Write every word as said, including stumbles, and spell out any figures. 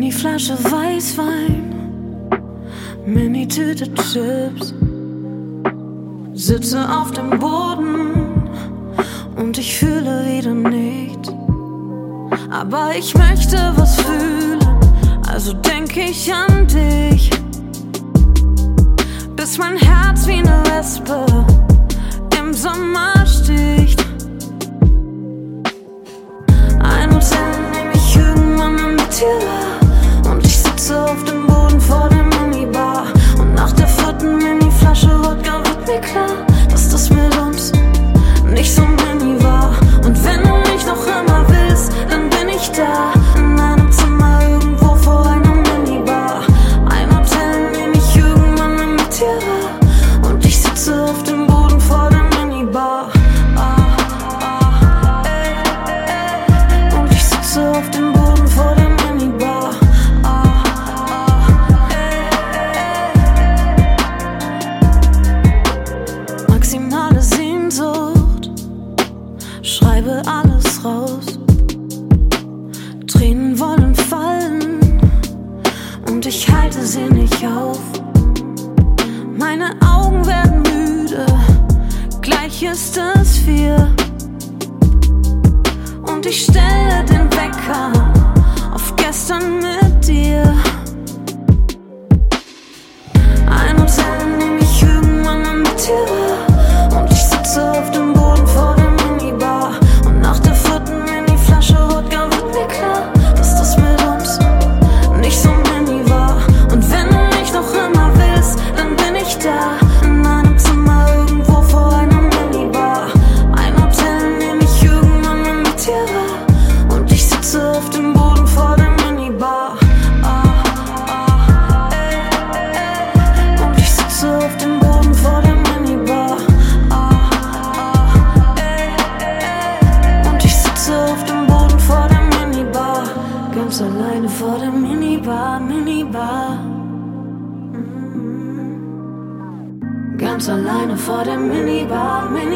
Mini-Flasche Weißwein, Mini-Tüte Chips. Sitze auf dem Boden und ich fühle wieder nicht. Aber ich möchte was fühlen, also denk ich an dich. Bis mein Herz wie ne Wespe im Sommer sticht. Ein Hotel, in dem ich irgendwann mit dir war, und ich sitze auf dem Boden vor der Minibar. Und nach der vierten Mini-Flasche Wodka wird mir klar, dass das mit uns nicht so mini war. Und wenn du mich noch immer willst, dann bin ich da, in einem Zimmer irgendwo vor einer Minibar. Ein Hotel, in dem ich irgendwann mit dir war, und ich sitze auf dem Boden vor der Minibar. Ah, ah, ey, ey. Und ich sitze auf dem Boden vor der Minibar. Ah, ah, ey, ey. Maximale Sehnsucht, schreibe alles raus. Tränen wollen fallen und ich halte sie nicht auf. Meine Augen werden müde, gleich ist es vier. Und ich stelle den Wecker auf gestern mit dir. Ein Hotel, in dem ich irgendwann mit dir war, und ich sitze auf dem Boden vor der Minibar. Und nach der vierten Mini-Flasche Wodka wird mir klar, dass das mit uns nicht so mini war. Und wenn du mich noch immer willst, dann bin ich da, in einem Zimmer irgendwo vor einer Minibar. Ein Hotel, in dem ich irgendwann mit dir war, und ich sitze auf dem Boden vor der Minibar. Ah, ah, ey, ey. Und ich sitze auf dem Boden vor der Minibar. Ah, ah, ey, ey. Und ich sitze auf dem Boden vor der Minibar. Ganz alleine vor der Minibar, Minibar. Mm. Ganz alleine vor der Minibar, Minibar.